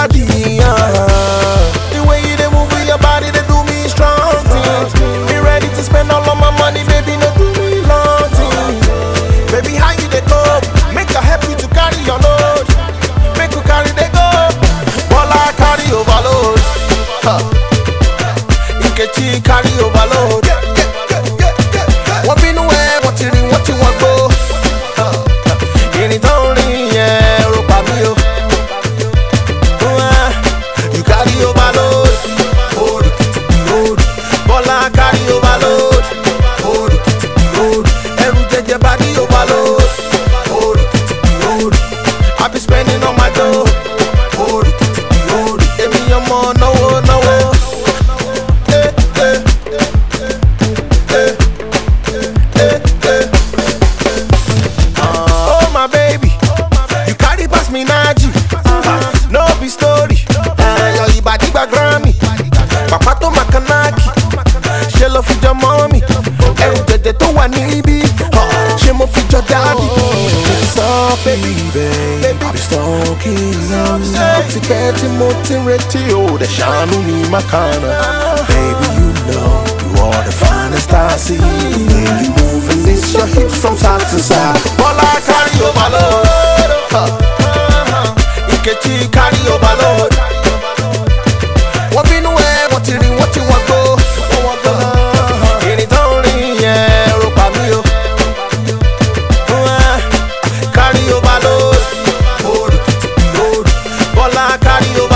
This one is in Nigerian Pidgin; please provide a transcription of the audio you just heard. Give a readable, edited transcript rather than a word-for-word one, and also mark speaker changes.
Speaker 1: body. The way you dey move with your body, they do me strong things. Be ready to spend all of my money, baby, no do me long things. Baby, how you dey go? Make I help you to carry your load. Make you carry the go. While I carry overload. Nkechi carry overload. What be no way? What you want go? It only yeah, ropa me yo. You carry overload. Hold it, Bola carry overload. Hold it, every day your body overload. Hold it, I be spending on my dough. Hold it, give me your more, no. Oh my baby, you carry past me Naji. No be story. Your ibadi Grammy. Papa to Makanaki. She love for your mommy. Every day to one nibi. She mo for your daddy. So baby, I be stalking. Optiketi motireti o de shanu ni makana. Baby, you know you are the finest I see. When you move and lift your hips from side to side. Bola carry overload. Nkechi carry overload. What be no way? What you want go? It only yeah, ropa me yo. Carry overload. Bola carry overload.